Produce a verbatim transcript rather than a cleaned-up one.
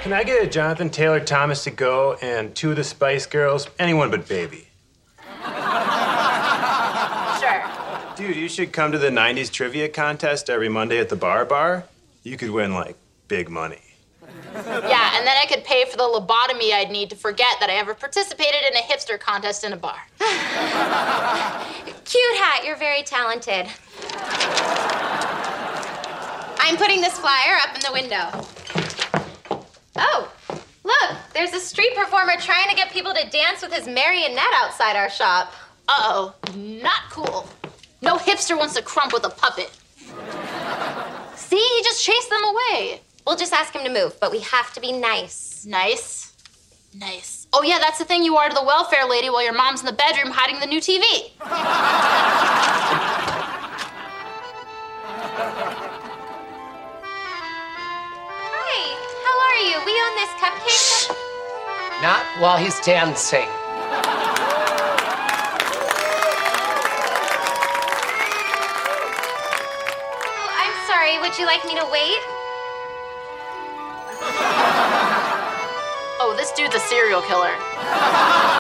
Can I get a Jonathan Taylor Thomas to go and two of the Spice Girls? Anyone but Baby. Sure. Dude, you should come to the nineties trivia contest every Monday at the Bar Bar. You could win, like, big money. Yeah, and then I could pay for the lobotomy I'd need to forget that I ever participated in a hipster contest in a bar. Cute hat, you're very talented. I'm putting this flyer up in the window. Oh, look, there's a street performer trying to get people to dance with his marionette outside our shop. Uh-oh, not cool. No hipster wants to crump with a puppet. See, he just chased them away. We'll just ask him to move, but we have to be nice. Nice? Nice. Oh, yeah, that's the thing you are to the welfare lady while your mom's in the bedroom hiding the new T V. Hi, how are you? We own this cupcake. Not while he's dancing. Oh, I'm sorry. Would you like me to wait? Oh, this dude's a serial killer.